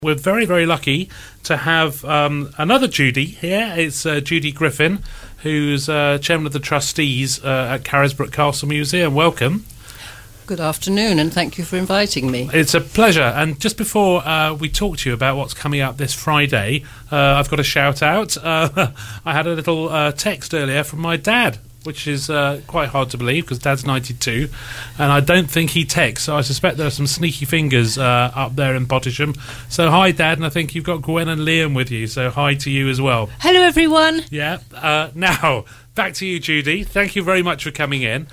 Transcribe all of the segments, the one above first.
We're very, very lucky to have another Judy here. It's Judy Griffin, who's Chairman of the Trustees at Carisbrooke Castle Museum. Welcome. Good afternoon, and thank you for inviting me. It's a pleasure. And just before we talk to you about what's coming up this Friday, I've got a shout out. I had a little text earlier from my dad, which is quite hard to believe because Dad's 92 and I don't think he texts, so I suspect there are some sneaky fingers up there in Bottisham. So hi Dad, and I think you've got Gwen and Liam with you, so hi to you as well. Hello everyone. Yeah, now back to you Judy, thank you very much for coming in.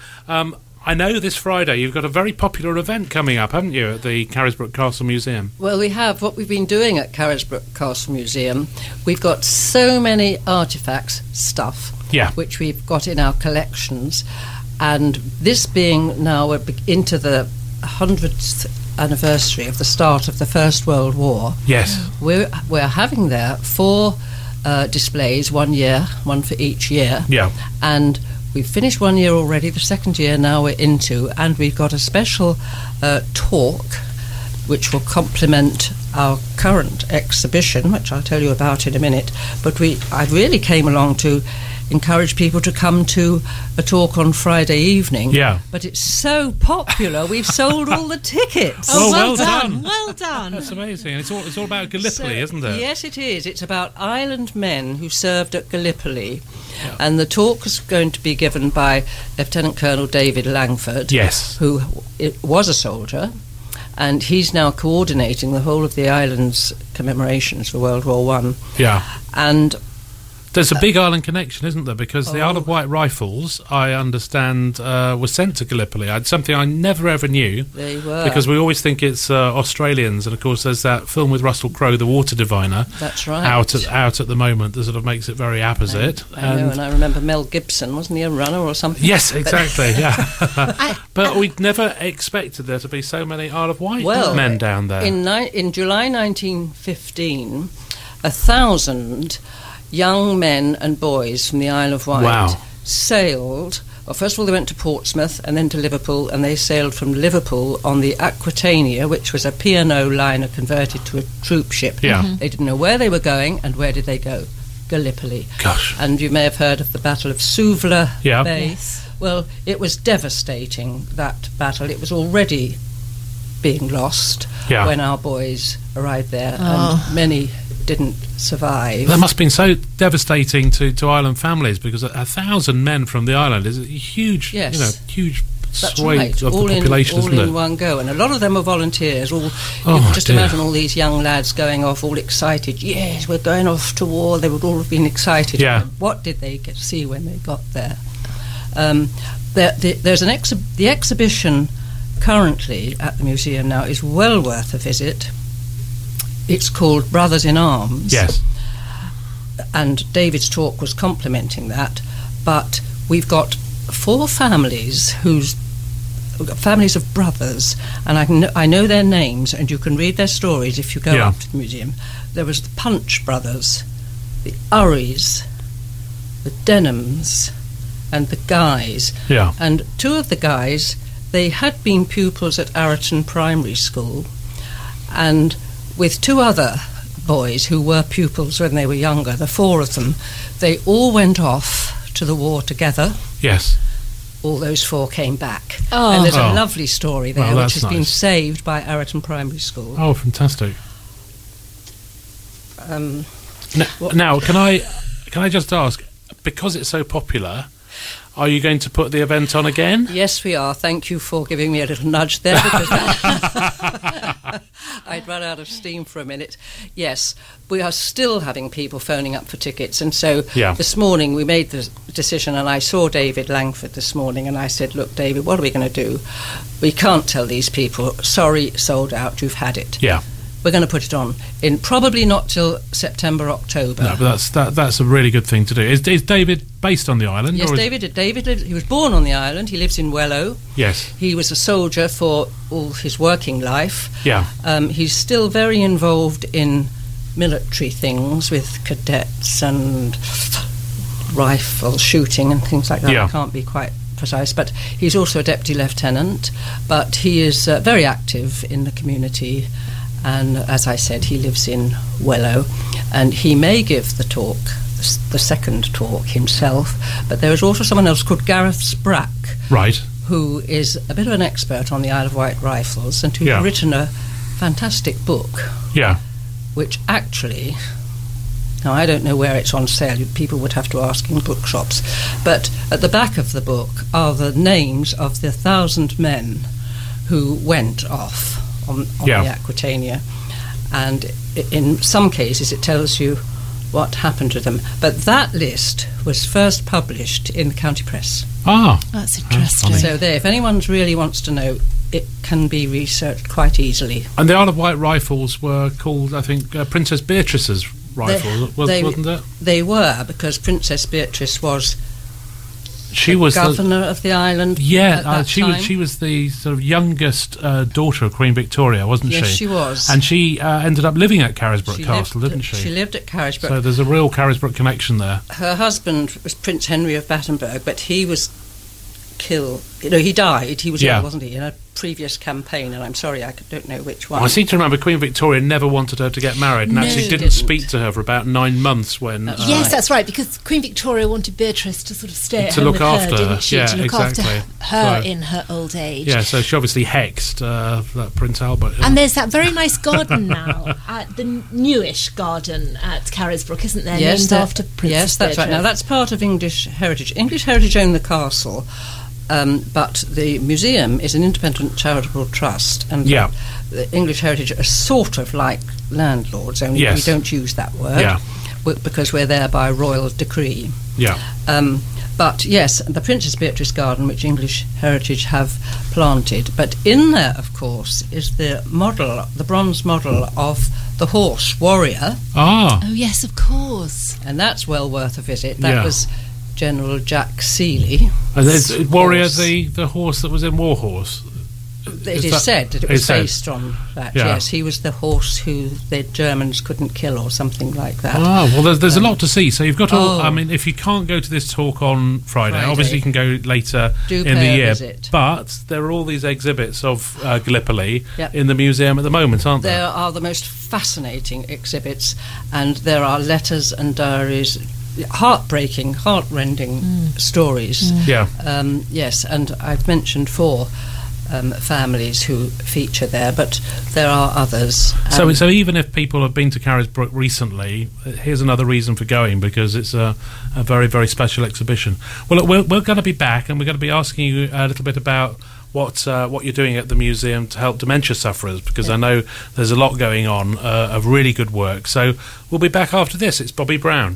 I know this Friday you've got a very popular event coming up, haven't you, at the Carisbrooke Castle Museum? Well, we have. What we've been doing at Carisbrooke Castle Museum, we've got so many artefacts, stuff, which we've got in our collections, and this being now into the 100th anniversary of the start of the First World War, we're having there 4 displays, 1 year, one for each year, and we've finished 1 year already, the second year now we're into, and we've got a special talk which will complement our current exhibition, which I'll tell you about in a minute. But I really came along to encourage people to come to a talk on Friday evening. But it's so popular, we've sold all the tickets. Oh, well done. Well done. That's amazing. And it's all about Gallipoli, isn't it? Yes, it is. It's about island men who served at Gallipoli. And the talk is going to be given by Lieutenant Colonel David Langford, who was a soldier, and he's now coordinating the whole of the island's commemorations for World War I. And there's a big island connection, isn't there? Because the Isle of Wight Rifles, I understand, was sent to Gallipoli. Something I never ever knew. They were. Because we always think it's Australians, and of course there's that film with Russell Crowe, The Water Diviner. That's right. Out at the moment, that sort of makes it very apposite. I know, and I remember Mel Gibson, wasn't he a runner or something? Yes, exactly, But we'd never expected there to be so many Isle of Wight men down there. In July 1915, 1,000 young men and boys from the Isle of Wight sailed. Well, first of all, they went to Portsmouth and then to Liverpool, and they sailed from Liverpool on the Aquitania, which was a P&O liner converted to a troop ship. They didn't know where they were going, and where did they go? Gallipoli. Gosh. And you may have heard of the Battle of Suvla Bay. Yes. Well, it was devastating, that battle. It was already being lost when our boys arrived there, and many didn't survive. That must have been so devastating to island families, because 1,000 men from the island is a huge, huge swathe of the population, isn't it? All in one go, and a lot of them were volunteers. You can just imagine all these young lads going off, all excited. Yes, we're going off to war. They would all have been excited. What did they get to see when they got there? There's the exhibition currently at the museum now is well worth a visit. It's called Brothers in Arms. Yes. And David's talk was complementing that. But we've got 4 families families of brothers, and I know their names, and you can read their stories if you go up to the museum. There was the Punch brothers, the Urries, the Denhams, and the Guys. And 2 of the Guys, they had been pupils at Arreton Primary School, and with 2 other boys who were pupils when they were younger, the 4 of them, they all went off to the war together. All those 4 came back. And there's a lovely story there, which has been saved by Arreton Primary School. Oh, fantastic. Now, can I just ask, because it's so popular, are you going to put the event on again? Yes, we are. Thank you for giving me a little nudge there, because I'd run out of steam for a minute. Yes, we are still having people phoning up for tickets, and so this morning we made the decision, and I saw David Langford this morning, and I said, look, David, what are we going to do? We can't tell these people, sorry, sold out, you've had it. We're going to put it on in probably not till September, October. No, but that's a really good thing to do. Is David based on the island? Yes, David lived, he was born on the island. He lives in Wellow. Yes. He was a soldier for all his working life. He's still very involved in military things with cadets and rifle shooting and things like that. I can't be quite precise, but he's also a deputy lieutenant, but he is very active in the community, And as I said, he lives in Wellow, and he may give the talk, the second talk himself, but there is also someone else called Gareth Sprack, right, who is a bit of an expert on the Isle of Wight rifles, and who's written a fantastic book, which actually, now I don't know where it's on sale, people would have to ask in bookshops, but at the back of the book are the names of the 1,000 men who went off on the Aquitania, and in some cases it tells you what happened to them. But that list was first published in the County Press. Ah, that's interesting. So there, if anyone really wants to know, it can be researched quite easily. And the Isle of Wight rifles were called, I think, Princess Beatrice's rifles, wasn't it? They were, because Princess Beatrice was was governor of the island. She was the sort of youngest daughter of Queen Victoria, wasn't she? Yes, she was. And she ended up living at Carisbrooke Castle, didn't she? She lived at Carisbrooke. So there's a real Carisbrooke connection there. Her husband was Prince Henry of Battenberg, but he was killed. He died. He was ill, wasn't he, in a previous campaign, and I'm sorry, I don't know which one. I seem to remember Queen Victoria never wanted her to get married, and actually didn't speak to her for about 9 months when... That's right, because Queen Victoria wanted Beatrice to sort of stay at home look after her, didn't she? Yeah, to look exactly. after her in her old age. Yeah, so she obviously hexed that Prince Albert. And there's that very nice garden now, the newish garden at Carisbrooke, isn't there? Named after Princess Yes, that's Beatrice. right. Now, that's part of English Heritage. English Heritage own the castle, but the museum is an independent charitable trust, and the English Heritage are sort of like landlords, only we don't use that word because we're there by royal decree. But yes, the Princess Beatrice Garden, which English Heritage have planted, but in there, of course, is the model, the bronze model of the horse Warrior. Oh yes, of course. And that's well worth a visit. That was General Jack Seeley. And Warrior, the horse that was in War Horse? It is said that it was based on that, yes. He was the horse who the Germans couldn't kill or something like that. Ah, well, there's a lot to see. So you've got all... I mean, if you can't go to this talk on Friday, obviously you can go later in the year. Visit. But there are all these exhibits of Gallipoli in the museum at the museum at the moment, aren't there? There are the most fascinating exhibits, and there are letters and diaries, heartbreaking, heart-rending stories. Yes, and I've mentioned 4 families who feature there, but there are others. So even if people have been to Carisbrooke recently, here's another reason for going, because it's a very, very special exhibition. Well, look, we're going to be back, and we're going to be asking you a little bit about what you're doing at the museum to help dementia sufferers, because I know there's a lot going on of really good work. So we'll be back after this. It's Bobby Brown.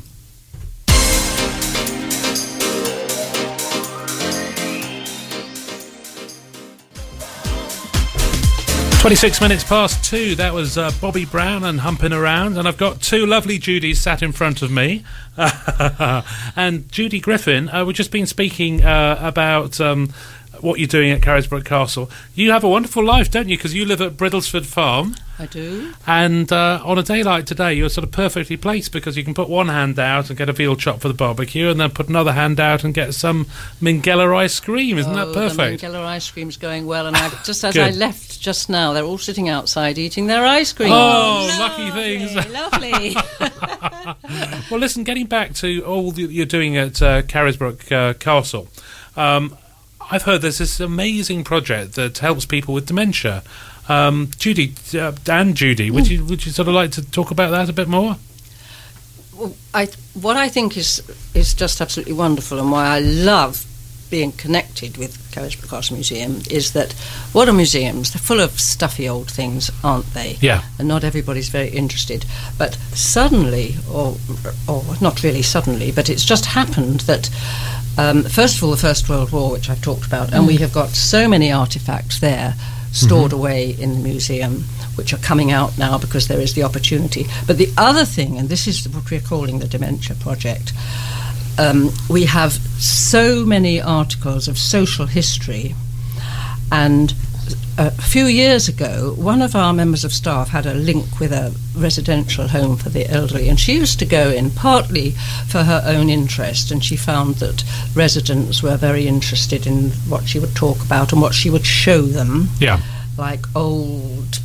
26 minutes past 2, that was Bobby Brown and Humping Around, and I've got 2 lovely Judys sat in front of me. And Judy Griffin, we've just been speaking about what you're doing at Carisbrooke Castle. You have a wonderful life, don't you? Because you live at Bridlesford Farm. I do. And on a day like today, you're sort of perfectly placed, because you can put one hand out and get a veal chop for the barbecue, and then put another hand out and get some Minghella ice cream. Isn't that perfect? The Minghella ice cream's going well, and just as I left just now, they're all sitting outside eating their ice cream. Oh, lucky things. Lovely. Well, listen, getting back to all that you're doing at Carisbrooke Castle, I've heard there's this amazing project that helps people with dementia. Judy, would you sort of like to talk about that a bit more? Well, what I think is just absolutely wonderful, and why I love being connected with Carisbrooke Castle Museum, is that what are museums? They're full of stuffy old things, aren't they? Yeah. And not everybody's very interested. But suddenly, or not really suddenly, but it's just happened that first of all, the First World War, which I've talked about, and we have got so many artefacts there stored away in the museum, which are coming out now because there is the opportunity. But the other thing, and this is what we're calling the Dementia Project, we have so many articles of social history, and a few years ago, one of our members of staff had a link with a residential home for the elderly, and she used to go in partly for her own interest, and she found that residents were very interested in what she would talk about and what she would show them, like old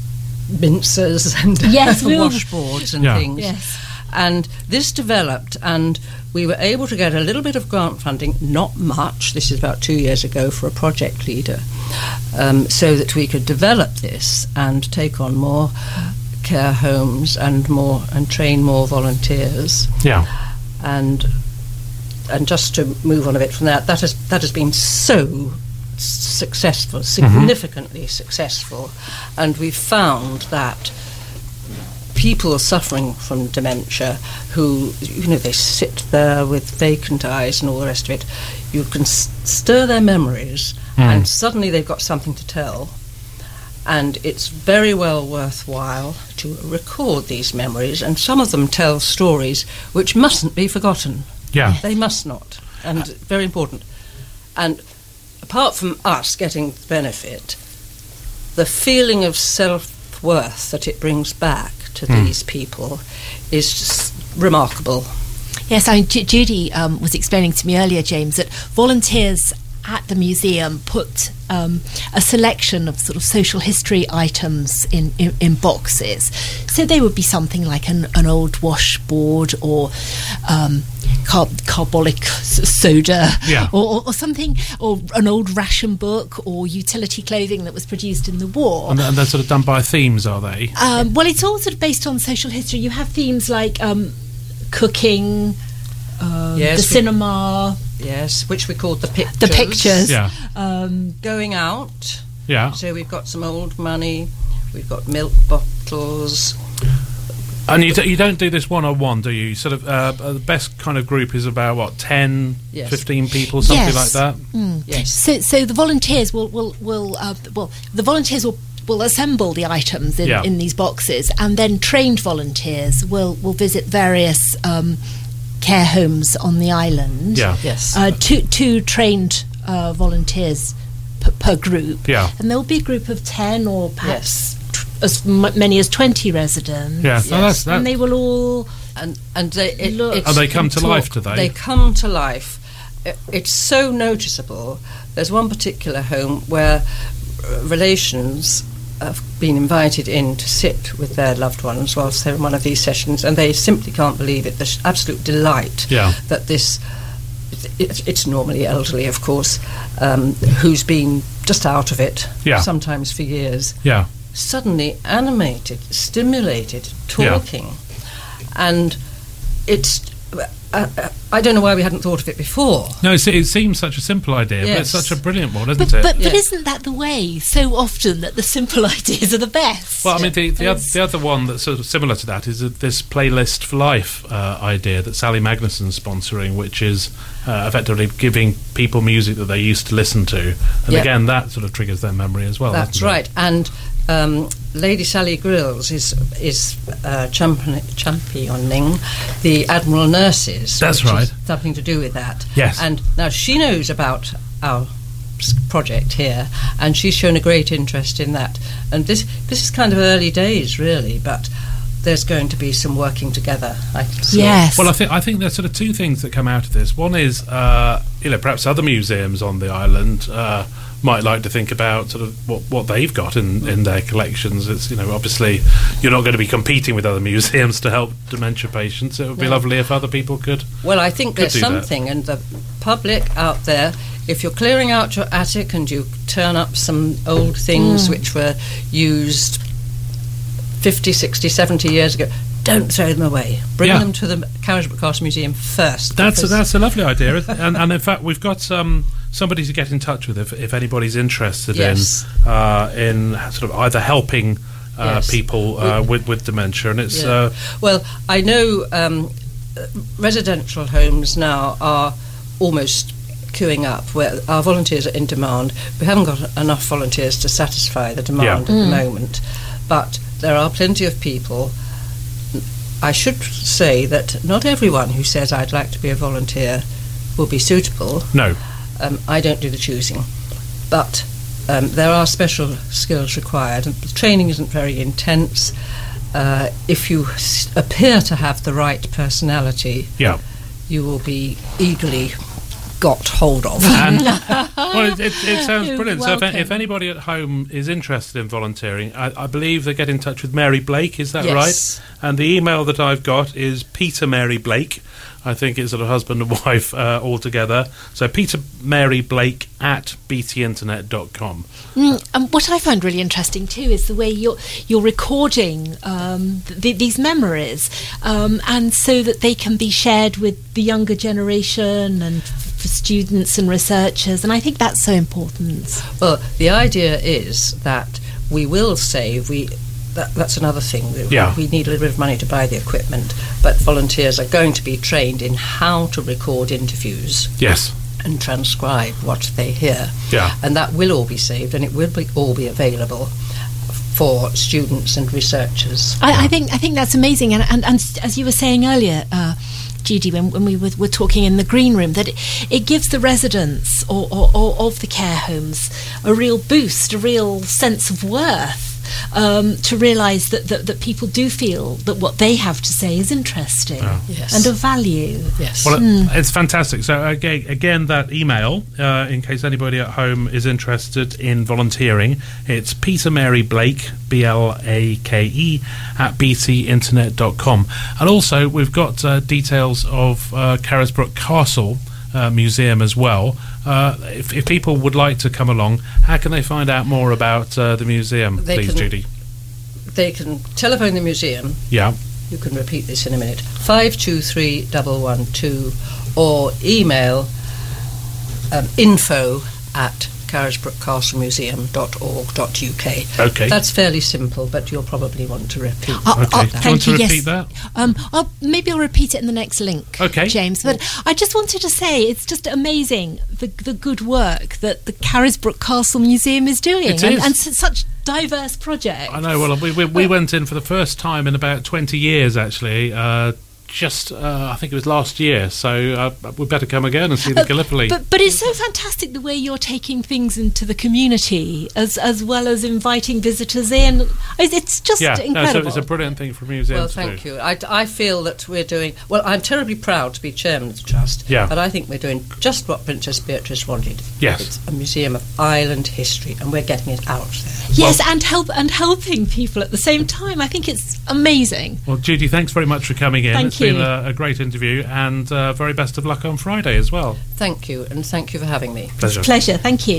mincers and washboards and things. Yes. And this developed, and we were able to get a little bit of grant funding, not much, this is about 2 years ago, for a project leader, so that we could develop this and take on more care homes and train more volunteers. Yeah. And just to move on a bit from that has been so successful, significantly successful, and we found that people suffering from dementia who, they sit there with vacant eyes and all the rest of it, you can stir their memories and suddenly they've got something to tell, and it's very well worthwhile to record these memories, and some of them tell stories which mustn't be forgotten. Yeah. They must not, and very important. And apart from us getting the benefit, the feeling of self-worth that it brings back to these people is just remarkable. Yes, Judy was explaining to me earlier, James, that volunteers at the museum put a selection of sort of social history items in boxes. So they would be something like an old washboard or carbolic soda, or something, or an old ration book or utility clothing that was produced in the war. And they're sort of done by themes, are they? Well, it's all sort of based on social history. You have themes like cooking, the cinema. Yes, which we called the pictures. The pictures. Yeah. Going out. Yeah. So we've got some old money, we've got milk bottles. And you don't do this one-on-one, do you? Sort of the best kind of group is about 10, 15 people, something like that. Yes. So the volunteers will assemble the items in these boxes, and then trained volunteers will visit various care homes on the island. Yeah. Yes. Two trained volunteers per group. Yeah. And there will be a group of 10 or perhaps as many as 20 residents. Yeah. Yes. And they will all and they come to life, do they? They come to life. It's so noticeable. There's one particular home where relations have been invited in to sit with their loved ones whilst they're in one of these sessions, and they simply can't believe it. The absolute delight that this, it's normally elderly, of course, who's been just out of it, sometimes for years, suddenly animated, stimulated, talking. And it's... I don't know why we hadn't thought of it before. No, it seems such a simple idea, but it's such a brilliant one, isn't it? But isn't that the way so often that the simple ideas are the best? Well, I mean, the other one that's sort of similar to that is this Playlist for Life idea that Sally Magnuson's sponsoring, which is effectively giving people music that they used to listen to. And again, that sort of triggers their memory as well. That's right. And Lady Sally Grills is championing the Admiral Nurses. That's right. Something to do with that. Yes. And now she knows about our project here, and she's shown a great interest in that. And this is kind of early days, really, but there's going to be some working together, I can see. Yes. Well, I think there's sort of two things that come out of this. One is, perhaps other museums on the island might like to think about sort of what they've got in their collections. It's, obviously you're not going to be competing with other museums to help dementia patients. It would be lovely if other people could. Well, I think there's something, and the public out there, if you're clearing out your attic and you turn up some old things which were used 50, 60, 70 years ago, don't throw them away. Bring them to the Carisbrooke Castle Museum first. That's a lovely idea. and in fact, we've got somebody to get in touch with if anybody's interested in sort of either helping people with dementia. And it's well, I know residential homes now are almost queuing up, where our volunteers are in demand. We haven't got enough volunteers to satisfy the demand at the moment, but there are plenty of people. I should say that not everyone who says I'd like to be a volunteer will be suitable. No. I don't do the choosing. But there are special skills required, and the training isn't very intense. If you appear to have the right personality, you will be eagerly got hold of. And, well, it sounds brilliant. So if anybody at home is interested in volunteering, I believe they get in touch with Mary Blake, is that Yes. right? And the email that I've got is Peter Mary Blake. I think it's sort of husband and wife all together. So Peter Mary Blake at btinternet.com. And what I find really interesting too is the way you're recording these memories, and so that they can be shared with the younger generation and for students and researchers. And I think that's so important. Well, the idea is that we will save. That's another thing. We need a little bit of money to buy the equipment, but volunteers are going to be trained in how to record interviews. Yes. And transcribe what they hear. Yeah. And that will all be saved, and it will all be available for students and researchers. I think that's amazing. And as you were saying earlier, Judy, when we were talking in the green room, that it gives the residents or of the care homes a real boost, a real sense of worth. To realise that people do feel that what they have to say is interesting and of value. Yes. Well, it's fantastic. So again, that email, in case anybody at home is interested in volunteering, it's Peter Mary Blake, BLAKE, at btinternet.com. And also, we've got details of Carisbrooke Castle Museum as well. If people would like to come along, how can they find out more about the museum, Judy? They can telephone the museum. Yeah. You can repeat this in a minute. 523 112, or email info at carisbrookecastlemuseum.org.uk. Okay. That's fairly simple, but you'll probably want to repeat Do you want to repeat that? Maybe I'll repeat it in the next link, James. But I just wanted to say it's just amazing the good work that the Carisbrooke Castle Museum is doing. And such diverse project. I know. Well, we went in for the first time in about 20 years, actually. I think it was last year, so we'd better come again and see the Gallipoli. But it's so fantastic the way you're taking things into the community as well as inviting visitors in. It's just incredible. It's a brilliant thing for a museum to do. Well, thank you. I feel that we're doing... Well, I'm terribly proud to be chairman of the Trust, but I think we're doing just what Princess Beatrice wanted. Yes. It's a museum of island history, and we're getting it out there. Yes, and helping people at the same time. I think it's amazing. Well, Judy, thanks very much for coming in. Thank you. It's been a great interview, and very best of luck on Friday as well. Thank you, and thank you for having me. Pleasure. Pleasure, thank you.